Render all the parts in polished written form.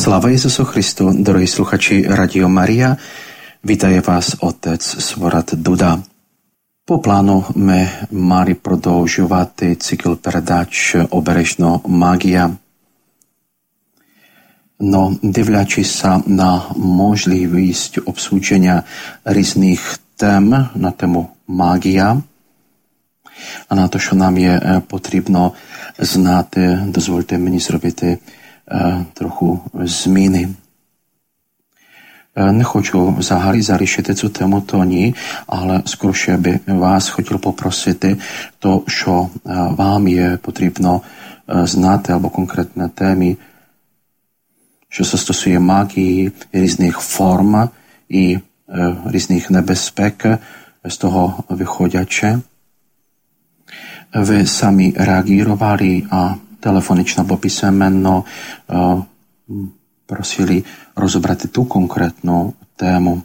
Слава Ісусу Христу, дорогі слухачі Радіо Марія, вітає вас отець Сворат Дуда. По плану ми мали продовжувати цикл передач «Обережно магія». Но дивлячись на можливість обсудження різних тем на тему магія, а на те, що нам є потрібно знати, дозвольте мені зробити трохи зміни. Не хочу взагалі залишити цю тему, то ні, але скоріше би вас хотів попросити то, що вам є потрібно знати або конкретні теми, що се стосує магії, різних форм і різних небезпек з того виходячи. Ви самі реагували, а telefonično або писеменно просили розібрати ту конкретну тему.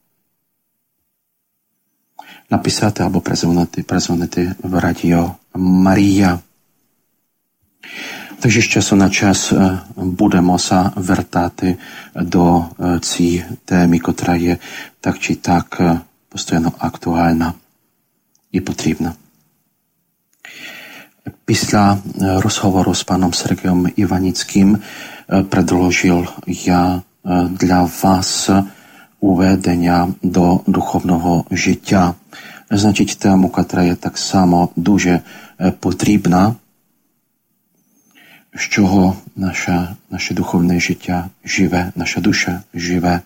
Написати або перезвонити в Радіо Марія. Takže z času na čas budeme sa vrtati do цієї теми, котра є так чи так постійно актуальна і потрібна. Після розговору з паном Сергієм Іваніцьким предложив я для вас уведення до духовного життя. Значить, тему, котра є так само дуже потрібна, з чого наше духовне життя живе, наша душа живе.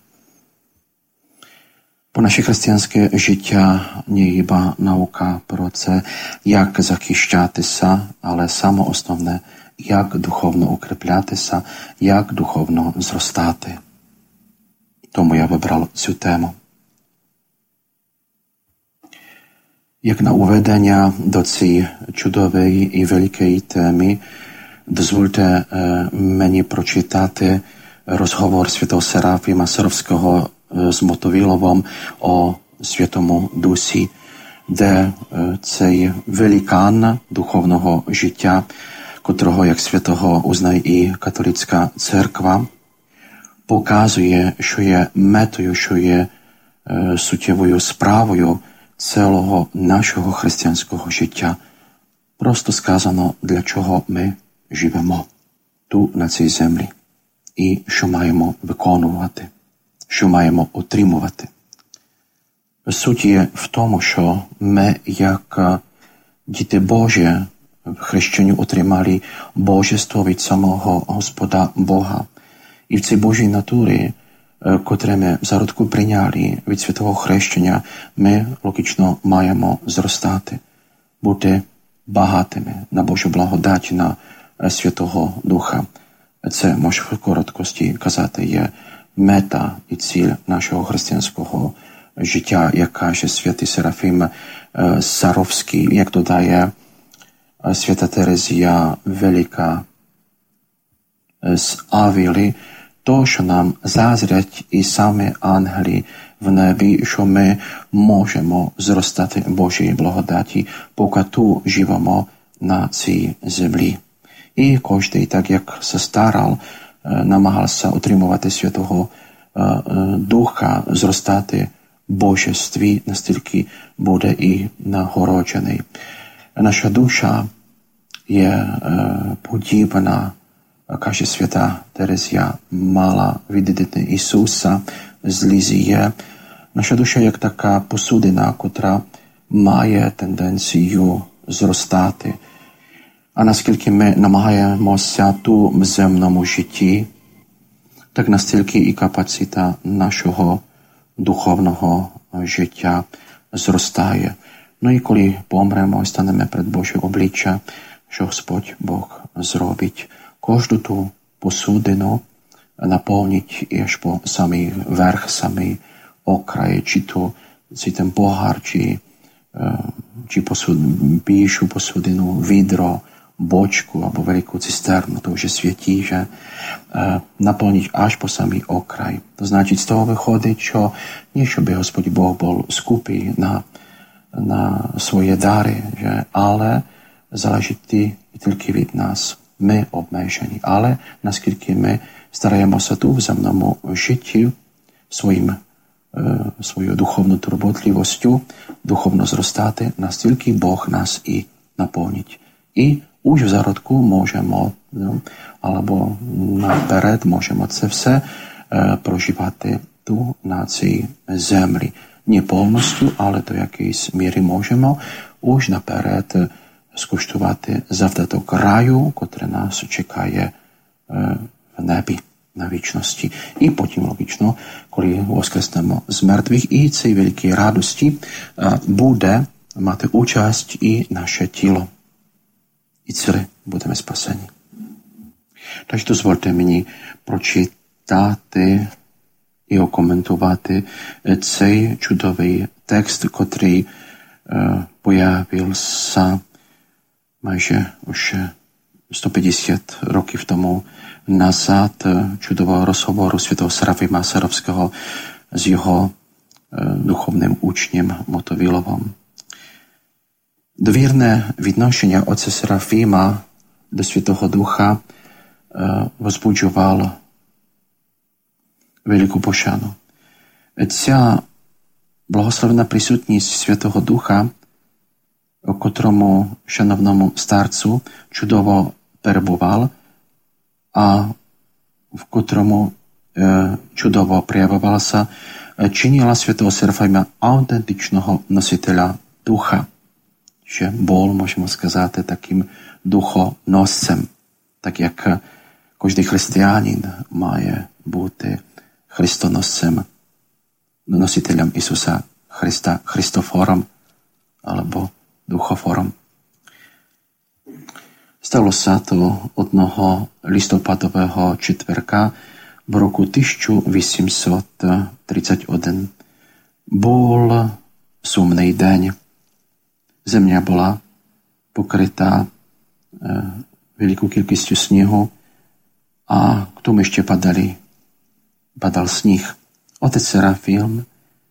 Бо наше християнське життя не хіба наука про це, як захищатися, але саме основне, як духовно укріплятися, як духовно зростати. Тому я вибрав цю тему. Як на уведення до цієї чудової і великої теми, дозвольте мені прочитати розговор святого Серафіма Саровського з Мотовиловим о Святому Дусі, де цей великан духовного життя, котрого як святого узнає і католицька церква, показує, що є метою, що є суттєвою справою цілого нашого християнського життя. Просто сказано, для чого ми живемо тут, на цій землі, і що маємо виконувати, що маємо отримувати. Суть є в тому, що ми, як діти Божі, в хрещенню отримали божество від самого Господа Бога. І в цій Божій натурі, котре ми в зародку прийняли від святого хрещення, ми логічно маємо зростати, бути багатими на Божу благодать, на Святого Духа. Це, може в короткості казати, є мета і ціль нашого християнського життя, як каже святий Серафім Саровський, як додає свята Терезія Велика з Авіли, то, що нам зазрять і самі ангели в небі, що ми можемо зростати Божій благодаті, поки тут живемо на цій землі. І кожен, так як се старав, намагався отримувати Святого Духа, зростати в Божестві, настільки буде і нагороджений. Наша душа є подібна, каже свята Терезія, мала від Ісуса з Лізії. Наша душа як така посудина, котра має тенденцію зростати. А наскільки ми намагаємося тут в земному житті, так настільки і капацитет нашого духовного життя зростає. Ну і коли помремо і станемо перед Боже обличчя, що Господь Бог зробить, кожну ту посудину наповнить і аж по самий верх, самий окрай, чи ten pohár, či bільшу посудину, відро, бочку або велику цистерну, то вже святі, že наповнить аж по самий окрай. То значить, з того виходить, що не щоб Господь Бог був скупий на своє дари, že, але залежить тільки від нас. ми обмежені. Але наскільки ми стараємося тут в земному житті свою духовну турботливостю, духовно зростати, настільки Бог нас і наповнить. І už v зародку можемо, або наперед можемо це все проживати tu на цій землі. Не повністю, але до якоїсь міри можемо už наперед скуштувати завдаток раю, котре нас чекає в небі на вічності. І потім, логічно, коли воскреснемо з мертвих, і цій великій радості буде мати участь і наше тіло. І ціле будемо спасені. Takže дозвольте мені прочитати і окоментувати цей чудовий текст, котрий появився майже už 150 років тому назад, чудового розговору святого Серафима Саровського з його духовним учнем Мотовиловим. Довірне відношення отця Серафима до Святого Духа возбуджувало велику пошану. Ця благословена присутність Святого Духа, у котрому шановному старцу чудово перебував, а в котрому чудово проявилася, чинила Святого Серафима аутентичного носителя Духа. Що був, можемо сказати, таким духоносцем, так як кожен християнин має бути христоносцем, носителем Ісуса Христа, Христофором або Духофором. Сталося то одного листопадового четверка в року 1831. Був сумний день. Земля була покрита великою кількістю снігу, а к тому ще падав сніг. Отець Серафим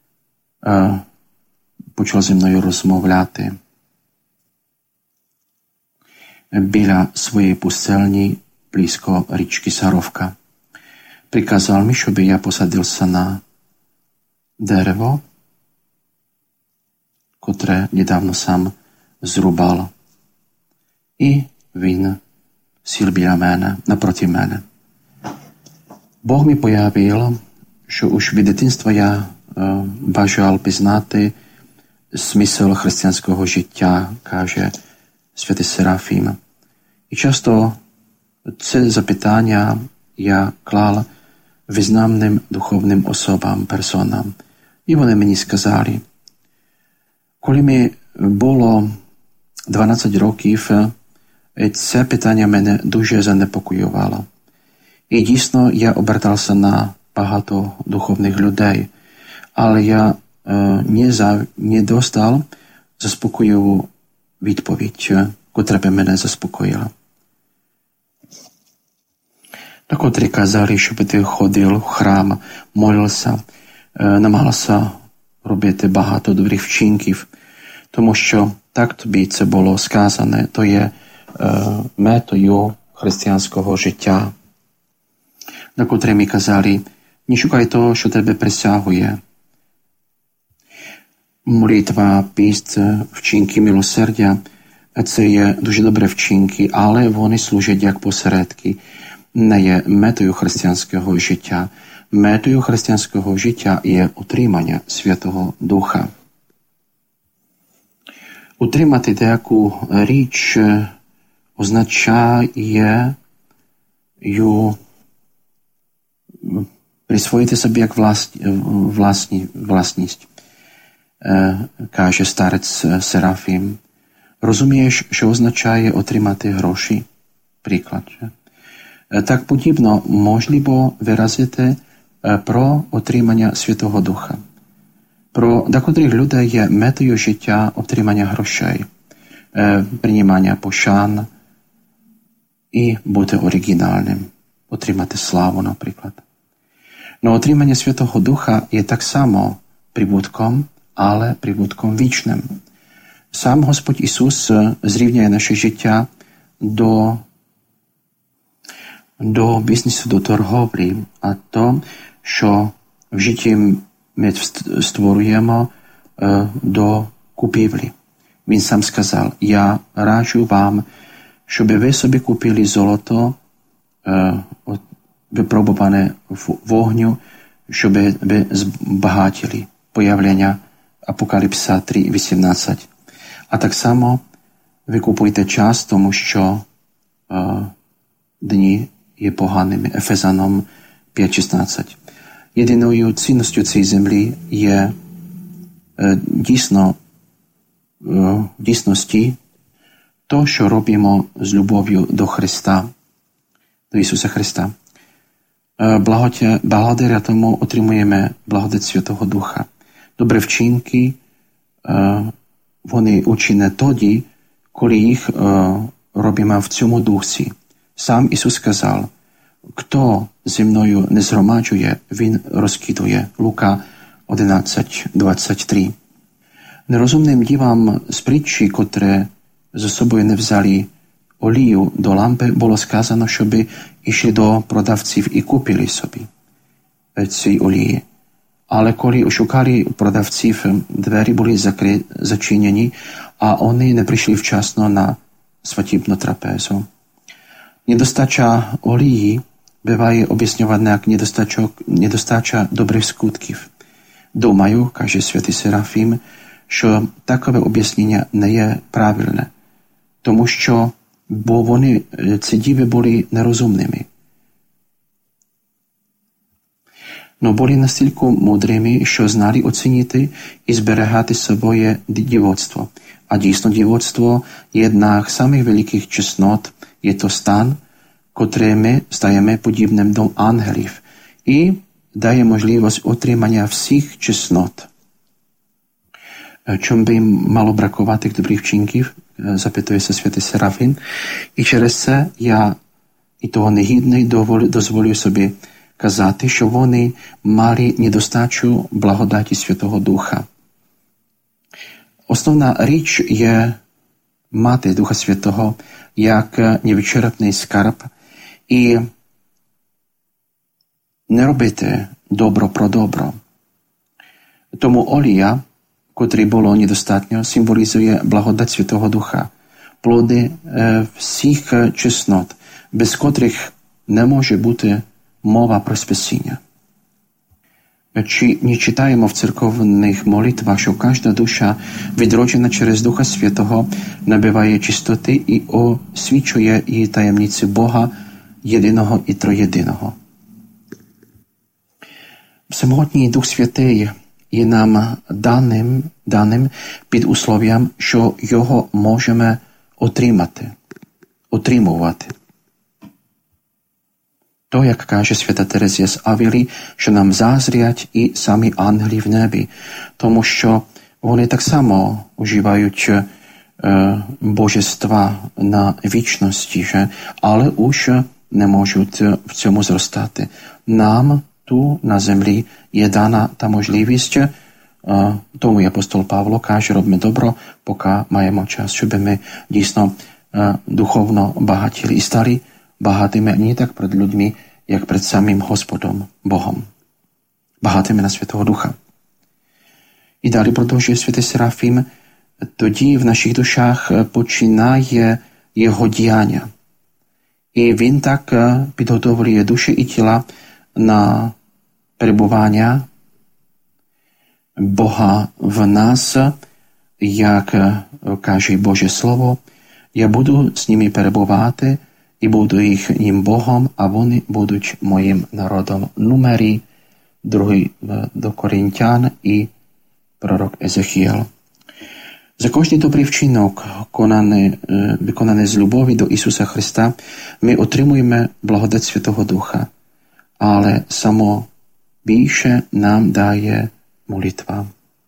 почав зі мною розмовляти. Біля своєї пустельні, близько річки Саровка. Приказав мені, щоб я посадився на дерево, котре недавно сам зрубав. І він сів біля мене, напроти мене. Бог mi pojavil, що už від дитинства я бажав пізнати смисл християнського життя, каже святий Серафим. І часто це запитання я клав визнаним духовним особам, персонам. І вони мені сказали, коли мені було 12 років, це питання мене дуже занепокоювало. І дійсно я обертався на багато духовних людей, але я не достав заспокоюву відповідь, котра би мене заспокоїла. Так котрі казали, щоб ти ходив в храм, молився, намагався робити багато добрих вчинків, тому що так тобі це було сказане, то є метою християнського життя. На котрі ми казали, не шукай того, що тебе присягує. Молитва, піст, вчинки милосердя – це є дуже добрі вчинки, але вони служать як посередки. Не є метою християнського життя. Метою християнського життя є утримання Святого Духа. Утримати деяку річ означає її присвоїти собі як власність, каже старець Серафим. Розумієш, що означає отримати гроші? Приклад. Так подібно можливо виразити про отримання Святого Духа. Про декотрих людей є метою життя отримання грошей, приймання пошан і бути оригінальним, отримати славу, наприклад. Но отримання Святого Духа є так само прибутком, але прибутком вічним. Сам Господь Ісус зрівняє наше життя до до бізнесу, до торговлі, а то, що в житті ми створюємо до купівлі. Він сам сказав, я раджу вам, щоб ви собі купили золото, випробуване в вогню, щоб ви збагатіли. Появлення Апокаліпса 3:18. А так само ви купуєте час, тому що дні є поганими. Ефезянам 5:16. Єдиною цінністю цієї землі є дійсності то, що робимо з любов'ю до Христа, до Ісуса Христа. Благодаря тому отримуємо благодать Святого Духа. Добрі вчинки, вони учені тоді, коли їх робимо в цьому дусі. Сам Ісус сказав, хто зі мною не згромаджує, він розкидує. Лука 11:23. Нерозумним дівам з притчі, котре за собою не взяли олію до лампи, було сказано, щоб ішли до продавців і купили собі ці олії. Але коли шукали продавців, двері були зачинені, а вони не прийшли вчасно на святібну трапезу. Недостача олії буває об'яснювана як недостача добрих скутків. Думаю, каже святий Серафім, що такове об'яснення не є правильне, тому що ці діви були нерозумними. Но були настільки мудрими, що знали оцінити і зберігати своє дівоцтво. А дійсно дівоцтво є одна з самих великих чеснот, є то стан, котрий ми стаємо подібним до ангелів і дає можливість отримання всіх чеснот. Чому би мало бракувати добрих вчинків, запитується святий Серафім. І через це я і того негідний дозволю собі казати, що вони мали недостачу благодаті Святого Духа. Основна річ є мати Духа Святого як невичерпний скарб і не робити добро про добро. Тому олія, котрій було недостатньо, символізує благодать Святого Духа, плоди всіх чеснот, без котрих не може бути мова про спасіння. Чи не читаємо в церковних молитвах, що кожна душа, відроджена через Духа Святого, набиває чистоти і освічує її таємниці Бога, єдиного і троєдиного. Самотній Дух Святий є нам даним під услов'ям, що його можемо отримувати. То, як каже свята Терезія з Авілі, що нам зазрять і самі ангели в небі, тому що вони так само уживають божества на вічності, але уж не можуть в цьому зростати. Нам tu na землі є дана та можливість, тому і апостол Павло каже, робимо добро, поки маємо час, щоб ми дійсно духовно багатіли і стали багатими не так перед людьми, як перед самим Господом, Богом, багатими на Святого Духа. І далі продовжує святий Серафім, тоді в наших душах починає його діяння. І він так підготовлює душі і тіла на перебування Бога в нас, як каже Боже Слово, я буду з ними перебувати і буду їхнім Богом, а вони будуть моїм народом. Numeri 2 до Коринтян і пророк Езехіел. За кожний добрий вчинок, виконаний з любові до Ісуса Христа, ми отримуємо благодать Святого Духа, але само більше нам дає молитва.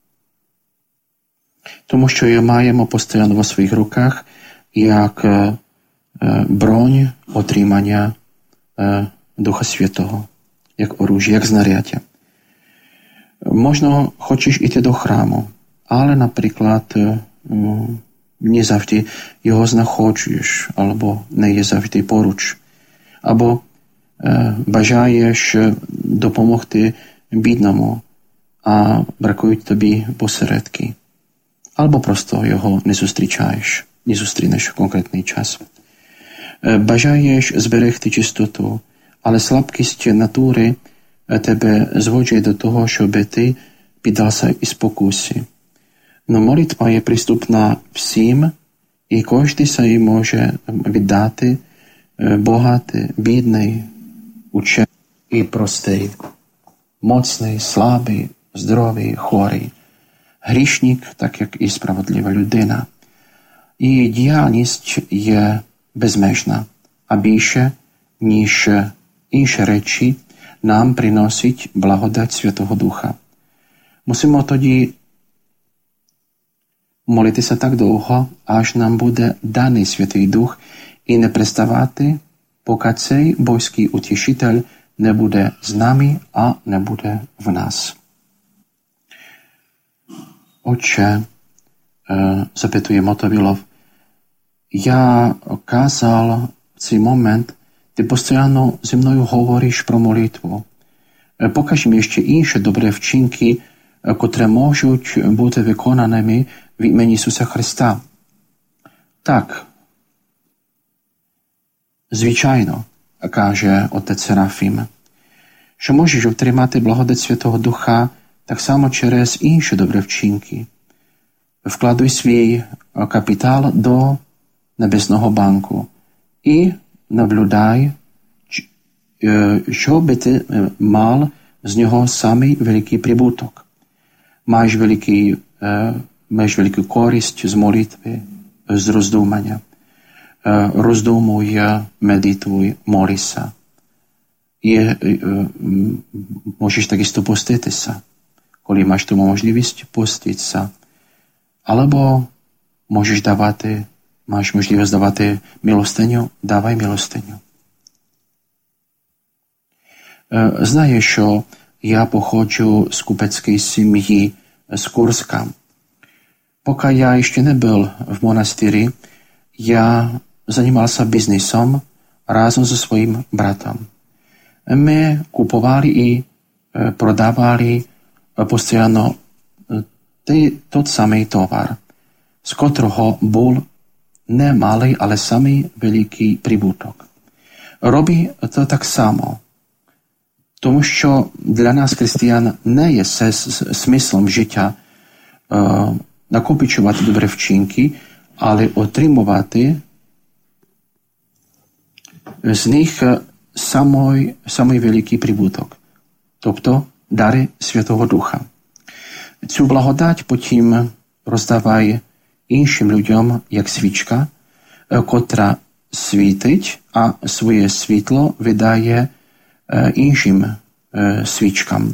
Тому що її маємо постійно в своїх руках, як бронь отримання Духа Святого, як оружие, як знаряддя. Можна, хочеш іти до храму, але, наприклад, не завжди його знаходжуєш, або не є завжди поруч. Або бажаєш допомогти бідному, а бракують тобі посередки. Або просто його не зустрінеш в конкретний час. Бажаєш зберегти чистоту, але слабкість натури тебе зводжує до того, щоб ти піддався і спокусі. Но молитва є приступна всім, і кожен її може віддати, багатий, бідний, учений і простий, моцний, слабий, здоровий, хворий, грішник, так як і справедлива людина. І діяльність є безмежна, а більше, ніж інші речі, нам приносить благодать Святого Духа. Мусимо тоді молитися так довго, аж нам буде даний Святий Дух, і не переставати, поки цей Божий утішитель не буде з нами, а не буде в нас. Отче, запитує Мотовилов, я казав в цей момент, ти постійно зі мною говориш про молитву. Покажи мені ще інші добрі вчинки, котрі можуть бути виконаними в імені Ісуса Христа. Так, звичайно, каже отець Серафім, що можеш отримати благодать Святого Духа так само через інші добрі вчинки. Вкладуй свій капітал до Небесного банку і наблюдай, що би ти мав з нього самий великий прибуток. Маєш велику користь з молитви, з роздумання. Роздумуй, медитуй, молися. І можеш також поститися, коли маєш тому можливість поститися. Або маєш можливість давати милостиню, давай милостиню. Знаю, що я походжу з купецької сім'ї з Курська. Поки я ще не був в монастирі, я займався бізнесом разом зі своїм братом. Ми купували і продавали постійно той самий товар, з котрого був не малий, але самий великий прибуток. Робі то так само, тому що для нас, християн, не є смислом життя накопичувати добрі вчинки, але отримувати з них самий великий прибуток, тобто дари Святого Духа. Цю благодать потім роздавай іншим людям, як свічка, котра світить, а своє світло видає іншим свічкам,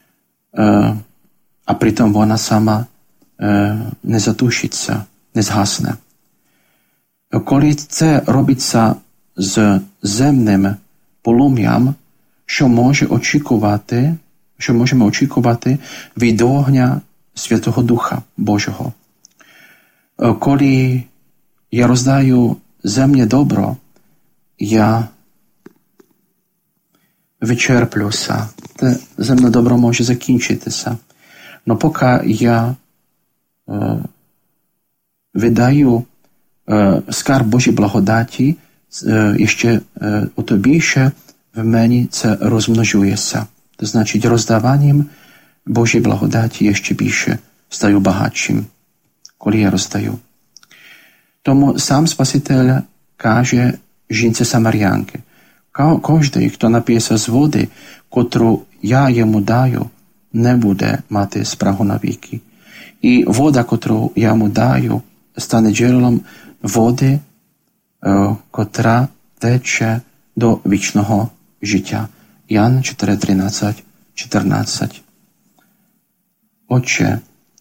а притом вона сама не затушиться, не згасне. Коли це робиться з земним полум'ям, що можемо очікувати від вогня Святого Духа Божого. Коли я роздаю земне добро, я вичерплюся. Те земне добро може закінчитися. Но поки я видаю скарб Божій благодаті, ще ото більше в мені це розмножується. To znaczy rozdawaniem Bożej благодаті jeszcze більше стаю багатшим, коли я роздаю. Тому сам Спаситель каже жінці Самарянки, кожен, хто нап'ється з води, котру я йому даю, не буде мати спрагу навіки. І вода, котру я йому даю, стане джерелом води, котра тече до вічного життя. Jan 4:13-14. Отче,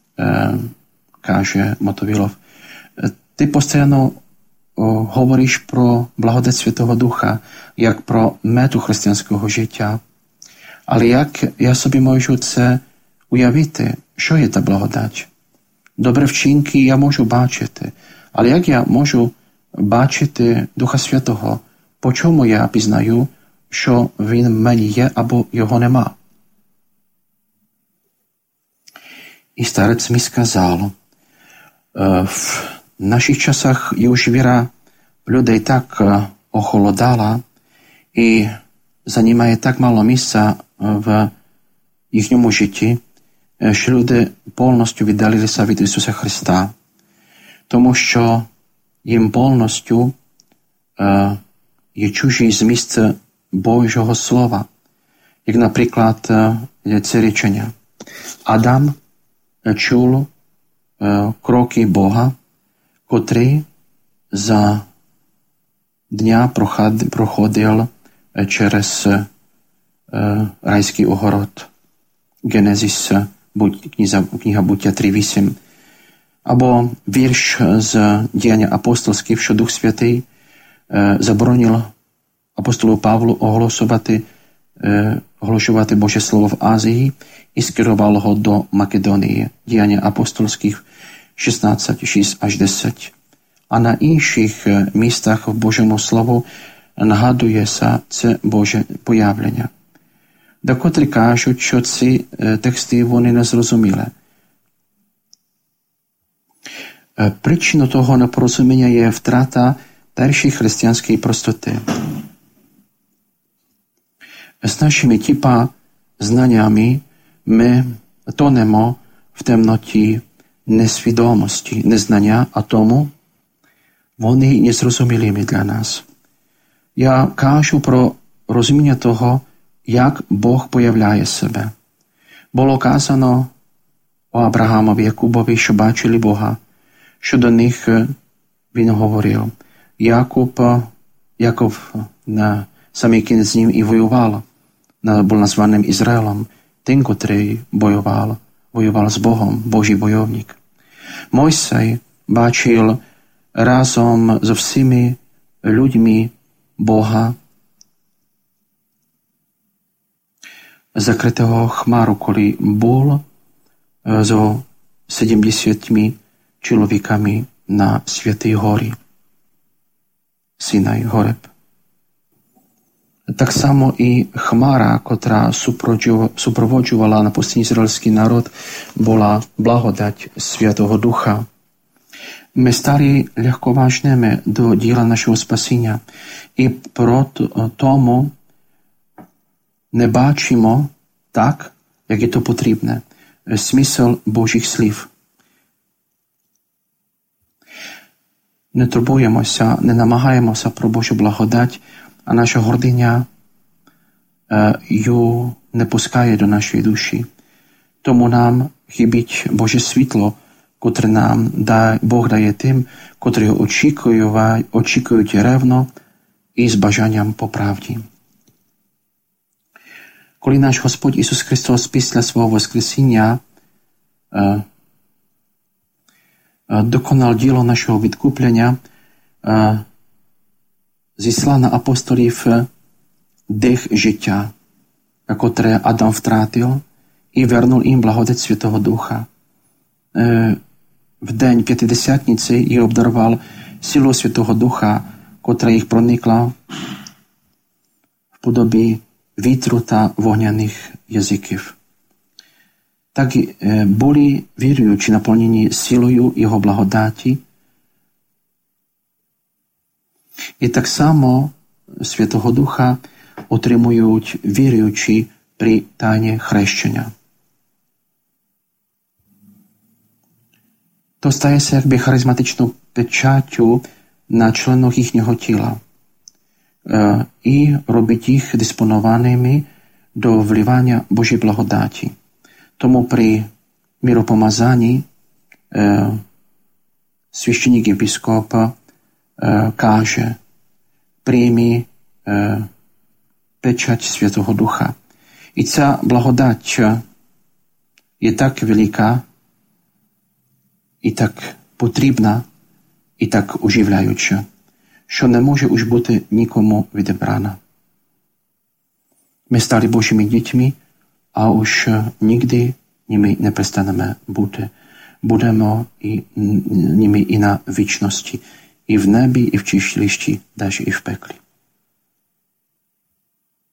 каже Мотовилов, ти постійно говориш про благодать Святого Духа, як про мету християнського життя. Але як я собі можу це уявити, що є та благодать? Добрі вчинки я можу бачити, але як я можу бачити Духа Святого? По чому я пізнаю, що він в мені є, або його нема. І старець mi сказав, в наших časach už віра людей так охолодала і займає так мало місця в їхньому житті, що люди повністю віддалилися від Ісуса Христа, тому що їм повністю є чужий зміст Божого Слова, як, наприклад, це речення. Адам чув кроки Бога, котрий за дня проходив через райський огород. Генезис, книга Буття 3.8. Або вірш з Діяння апостольських, що Дух Святий заборонив апостолу Павлу оголошувати Боже Слово в Азії і скерував його до Македонії. Діяння апостольських 16:6-10. А на інших містах в Божому Слову нагадується це Боже появлення. Декотрі кажуть, що ці тексти вони не зрозуміли. Причиною того непорозуміння є втрата першої християнської простоти. З нашими знаннями ми тонемо в темноті несвідомості, незнання, а тому вони незрозумілими для нас. Я кажу про розуміння того, як Бог появляє себе. Було казано о Авраамові, Якубові, що бачили Бога, що до них він говорив. Яков на самий кінець з ним і воював, був названим Ізраїлем, тим, котрий воював з Богом, Божий бойовник. Мойсей бачив разом з всіми людьми Бога, закритого хмару, коли був з 70 чоловіками на Святій горі, Синай, Гореб. Так само і хмара, котра супроводжувала на пустині ізраїльський народ, була благодать Святого Духа. Ми стали легковажними до діла нашого спасіння і тому не бачимо так, як є то потрібне, смисл Божих слів. Не турбуємося, не намагаємося про Божу благодать, а наша гординя її не пускає до нашої душі. Тому нам хибить Боже світло, котре нам Бог дає тим, котрі очікують ревно і з бажанням по правді. Коли наш Господь Ісус Христос після свого Воскресіння доконав діло нашого відкуплення, зіслав на апостолів дих життя, котре Адам втратив, і вернув їм благодать Святого Духа. В день П'ятидесятниці і обдарував силу Святого Духа, котра їх проникла в подобі вітру та вогняних язиків. Так були віруючі, наповнені силою Його благодаті, і так само Святого Духа отримують віруючі при тайні хрещення. То стається якби харизматичною печаттю на членах їхнього тіла і робить їх диспонованими до вливання Божої благодаті. Тому при миропомазанні священник єпископ каже: прийми печать Святого Духа. І ця благодать є так велика, і так потрібна, і так оживляюча, що не може уж бути нікому відібрана. Ми стали Божими дітьми, а уж нікди ними не перестанемо бути. Будемо ними і на вічності, і в небі, і в чистилищі, навіть і в пеклі.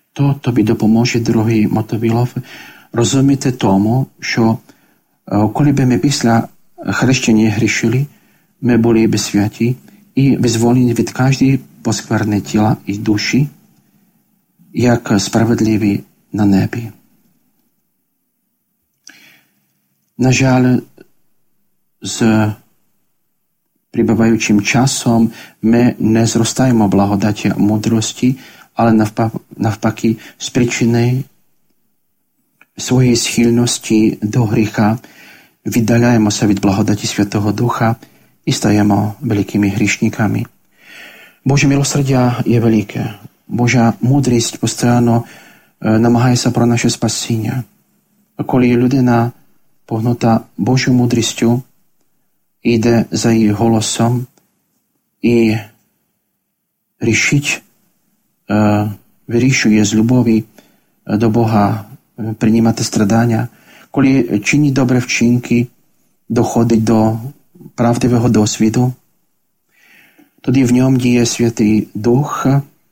То тобі допоможе, дорогий Мотовілов, розуміти тому, що коли б ми після хрещення грішили, ми були б святі і визволені від кожної поскверни тіла і душі, як справедливі на небі. На жаль, з прибуваючим часом ми не зростаємо благодаті мудрості, але навпаки з причини своєї схильності до гріха віддаляємося від благодаті Святого Духа і стаємо великими грішниками. Боже милосердя є велике. Божа мудрість постійно намагається про наше спасіння. Коли людина погнута Божою мудрістю, йде за її голосом і вирішує з любові до Бога приймати страдання, коли чинить добре вчинки, доходить до правдивого досвіду, тоді в ньому діє Святий Дух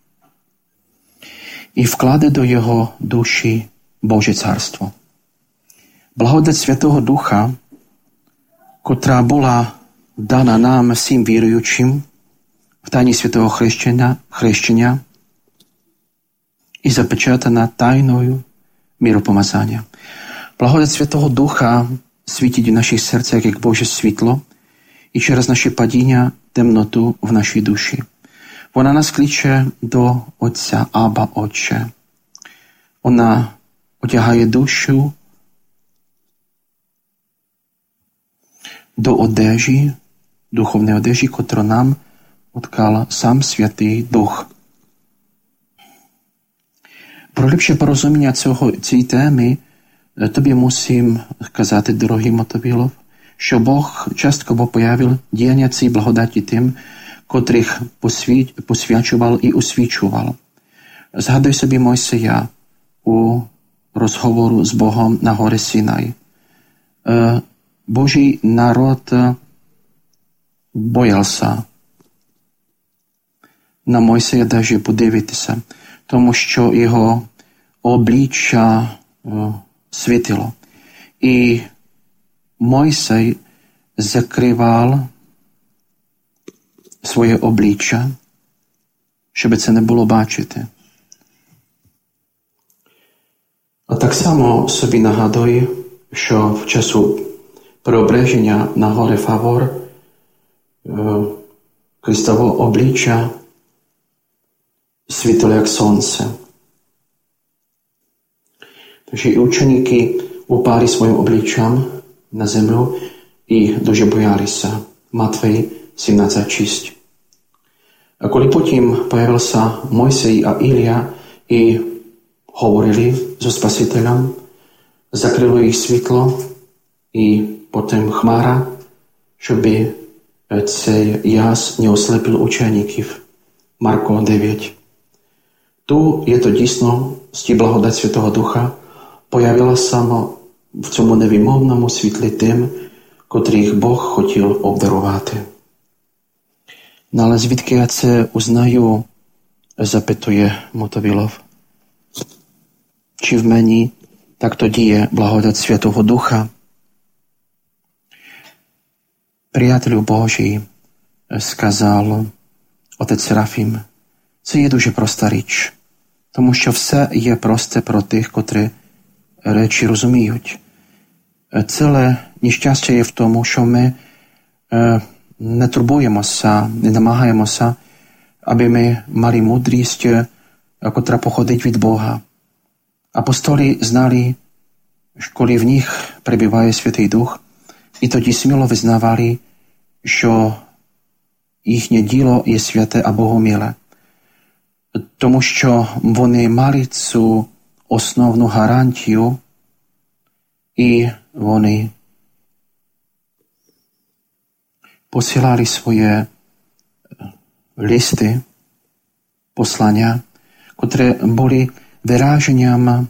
і вкладе до його душі Боже Царство. Благодать Святого Духа, котра була дана нам всім віруючим в тайні святого хрещення і запечатана тайною миропомазання. Благодать Святого Духа світить у наших серцях як Боже світло і через наші падіння темноту в нашій душі. Вона нас кличе до Отця, Аба, Отче. Вона одягає душу до одежі, духовної одежі, котру нам откала сам Святий Дух. Про ліпше порозуміння цієї теми тобі мусím казати, дорогий Мотовілов, що Бог частково появив діяння цієї благодаті тим, котрих посвячував і освічував. Згадуй собі Мойсея у розговору з Богом на горі Синай. Божий народ боявся на Мойсея даже подивитися, тому що його обличчя світило. І Мойсей закривав своє обличчя, щоб це не було бачити. А так само собі нагадую, що в часу преображення на горі Фавор Христово обличчя світило як сонце. Takže i učeníky upáli svojim obličám na zemlu i дуже боялися. Матвей 17:6. A коли потім появився Мойсей а Ілія і говорили зі Спасителем, закрило їх світло і потім хмара, щоб цей яс не ослепив учеників. Марко 9. Tu je to dійсно з благодать Святого Духа появилася саме в цьому невимовному світлі тим, котрих Бог хотів обдарувати. Але звідки я це узнаю, запитує Мотовілов. Чи в мені так тоді є благодать Святого Духа? Приятелю Божий, сказав отець Серафім, це є дуже проста річ, тому що все є просте про тих, котрі речі розуміють. Ціле нещастя є в тому, що ми не турбуємося, не намагаємося, аби ми мали мудрість, котра походить від Бога. Апостоли знали, коли в них перебуває Святий Дух, і тоді сміло визнавали, що їхнє діло є святе а богоміле. Тому що вони мали цю основну гарантію і вони посилали свої listy, послання, котрі були вираженням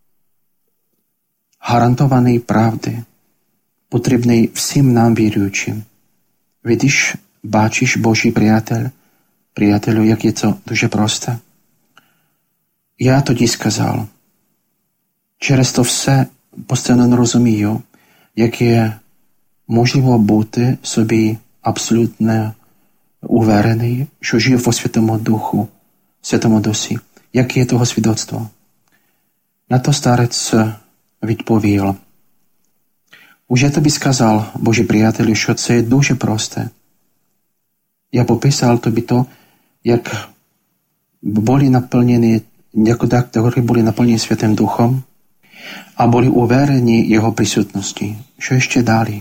гарантованої правди, потрібної всім нам віруючим. Видиш, бачиш, Божий приятелю, як є це дуже просто. Я тоді сказав, через то все постійно не розумію, яке можливо бути собі абсолютно уверений, що жив по Святому Духу, Святому Дусі. Яке є того свідоцтво? На то старець відповів, уже тобі сказав, Божий приятелю, що це дуже просте. Я пописав тобі то, як були наповнені, як були наповнені Святим Духом, а були уверені Його присутності. Що ще далі?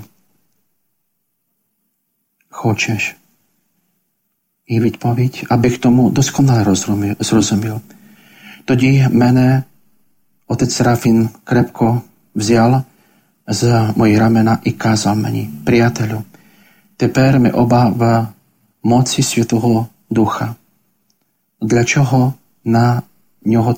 Хочеш? І відповідь, аби к тому досконало зрозумів. Тоді мене отець Серафін крепко взяв з мої рамена і казав мені, приятелю, тепер ми оба в моці Святого Духа. Для чого на нього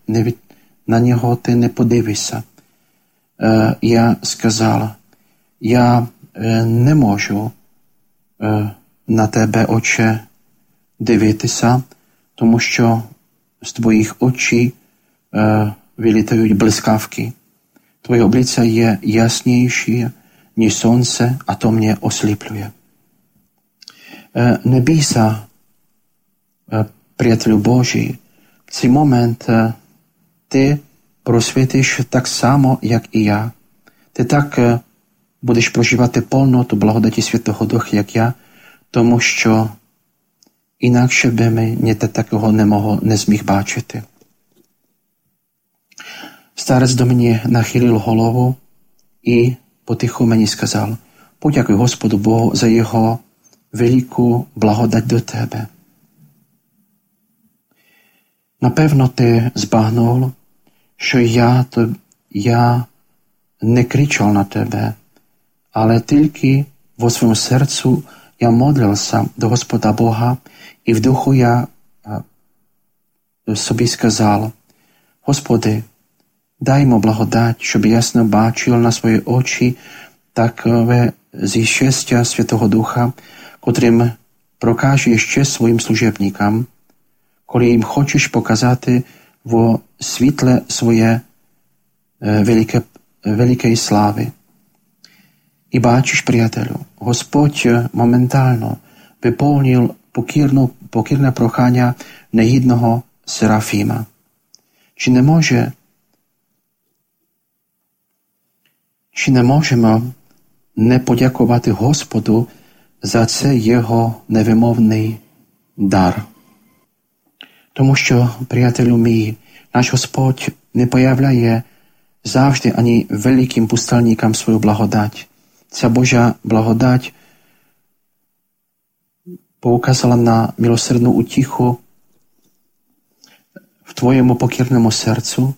ти не подивишся? Я сказав, я не можу на тебе, Отче, дивитися, тому що з твоїх очей вилітають блискавки. Твоє обличчя є ясніші, ніж сонце, а то мене осліплює. Не бійся, приятелю Божий, в цей момент ти просвітиш так само, як і я. Ти так будеш проживати повноту благодаті Святого Духа, як я, тому що інакше би ми такого не зміг бачити. Старець до мене нахилив голову і потихо мені сказав, подякуй Господу Богу за Його велику благодать до тебе. Напевно, ти збагнув, що я не кричав на тебе, але тільки в своєму серцю я modlился до Господа Бога і в духу я собі сказав, Господи, дай йому благодать, щоб ясно бачив на свої очі такове зіщастя Святого Духа, котрим прокаже ще своїм служебникам, коли їм хочеш показати в світле своє великої слави. І бачиш, приятелю, Господь моментально виповнив покірне прохання негідного Серафіма. Чи не можемо не подякувати Господу за це Його невимовний дар? Тому що, приятелю мій, наш Господь не появляє завжди ані великим пустельникам свою благодать. Ця Божа благодать показала на милосердну утіху в твоєму покірному серцю,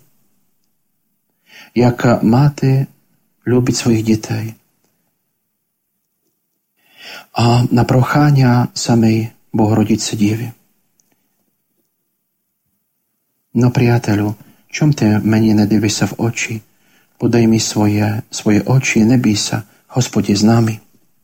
як мати любить своїх дітей. А на прохання самої Богородиці Діві. Но, приятелю, чом ти мені не дивишся в очі? Подай мені свої очі і не бійся, Господі з нами.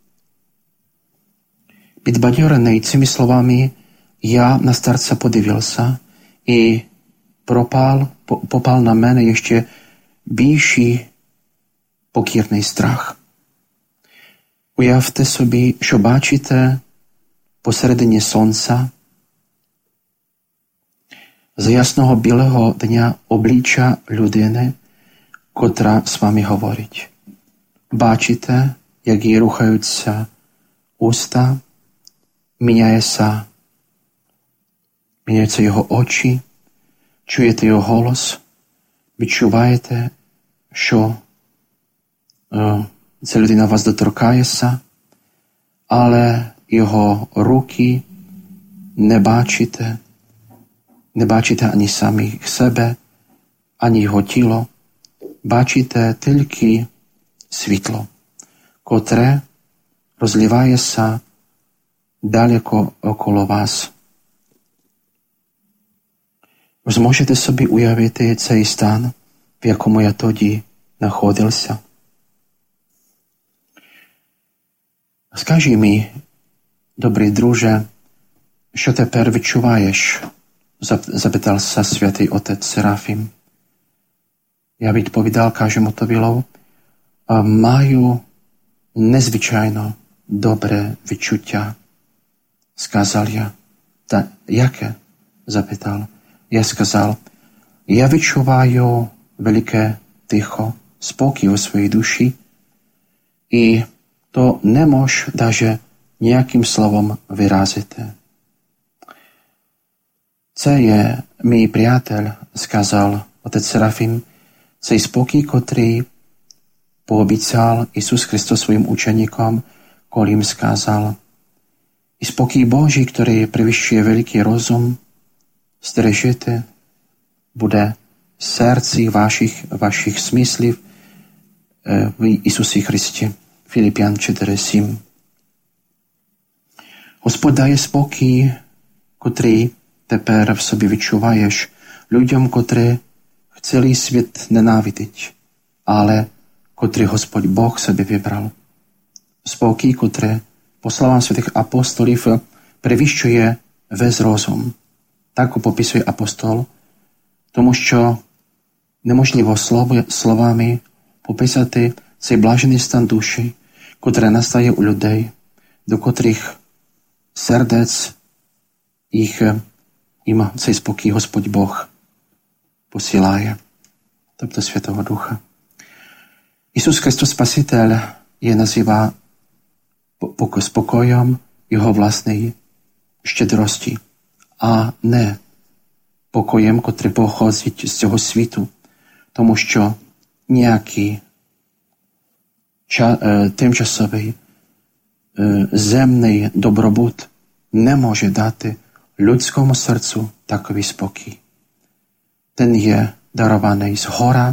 Підбадьорений цими словами, я на старця подивився і попав на мене ще більший покірний страх. Уявте собі, що бачите посередині сонця з ясного білого дня обличчя людини, котра з вами говорить. Бачите, як їй рухаються уста, міняються його очі, чуєте його голос, відчуваєте, що ця людина вас доторкається, але його руки не бачите ані самих себе, ані його тіло, бачите тільки світло, котре розливається далеко около вас. Ви зможете собі уявити цей стан, в якому я тоді знаходився? Скажи мені, добрий друже, що тепер відчуваєш Zapýtal sa svätý otec Serafim. Ja byť povedal, každému to bylo, majú nezvyčajno dobré vyčutia. Skázal ja. Jaké? Zapýtal. Ja skázal, ja vyčúvajú veľké ticho, spokoj vo svojej duši i to nemôž daže nejakým slovom vyraziti. Це є мій приятель, сказав отець Серафім, цей спокій, котрий пообіцяв Ісус Христос своїм ученикам, коли їм сказав, і спокій Божий, який перевищує великий розум, стережити буде в серці ваших смислів в Ісусі Христі. Філіп'ян 4:7. Господь дає спокій, котрий тепер в собі відчуваєш людям, котрі цілий світ ненавидить, але котрий Господь Бог собі вибрав. Спокій, котрий, по словам святих апостолів, перевищує весь розум. Так пописує апостол, тому що неможливо словами пописати цей блажений стан душі, котрий настає у людей, до котрих сердець їм цей спокій Господь Бог посилає, тобто Святого Духа. Ісус Христос Спаситель є називає спокоєм Його власної щедрості, а не покоєм, котрий походить з цього світу, тому що ніякий тимчасовий земний добробут не може дати людському серцю таковий спокій. Ten є дарований згора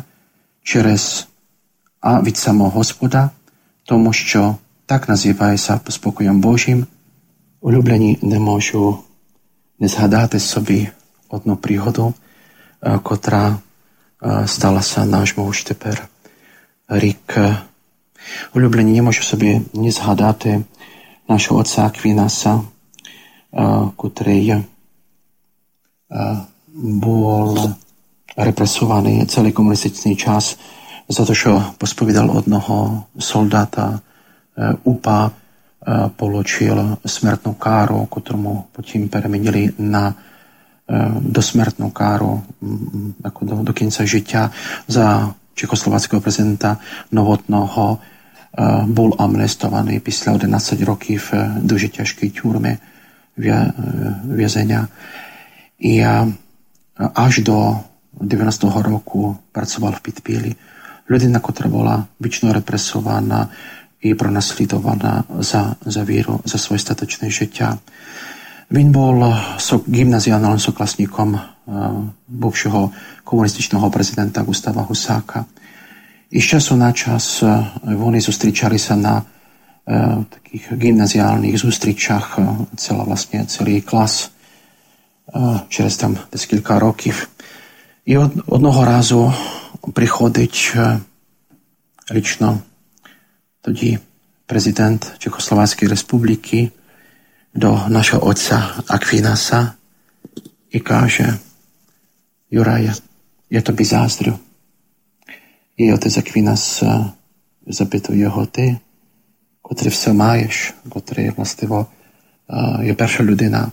від самого Господа, тому що так називається спокоєм Божим. Улюблені, не можу не згадати собі одну пригоду, котра сталася нашому ж тепер рік. Улюблені, не можу собі не згадати нашого отця Аквінаса, котрий був репресований цілий комуністичний час за те, що посповідав одного солдата УПА, получил смертну кару, котрому потім перемінили на досмертну кару до кінця життя за чехословацького президента Новотного. Був амнестований після 11 років дуже тяжкої тюрми в'язення. І аж до 90-го року працював в підпіллі. Людина, котра була вічно репресована і пронаслідована за віру, за своє статочне життя. Він був гімназіальним сокласником бувшого комуністичного президента Густава Гусака. І з часу на час вони зустрічалися на таких гімназіальних зустрічах, цілий клас, через там десь кілька років. І одного разу приходить лично тоді президент Чехословацької республіки до нашого отця Аквінаса і каже: Юрая, я тобі заздрю. І отець Аквінас запитує його: ти, котрий все маєш, котрий, властиво, є перша людина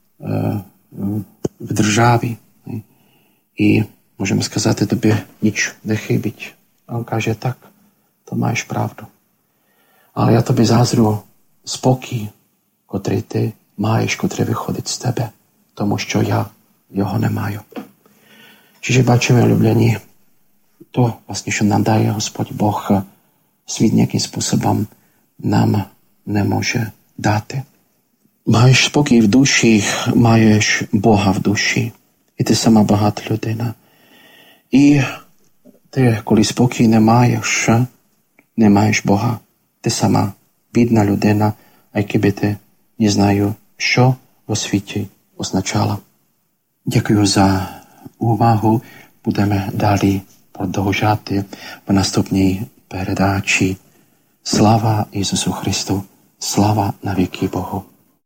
в державі, і, можемо сказати, тобі ніч не хибить. А він каже: так, то маєш правду. Але я тобі заздрю спокій, котрий ти маєш, котрий виходить з тебе, тому що я його не маю. Čiže бачимо, улюблені, то, власне, що нам дає Господь Бог, світ ніяким способом нам не може дати. Маєш спокій в душі, маєш Бога в душі. І ти сама багата людина. І ти, коли спокій не маєш Бога, ти сама бідна людина, а якби ти не знаю, що у світі означало. Дякую за увагу. Будемо далі продовжати в наступній передачі. Слава Ісусу Христу! Слава навіки Богу!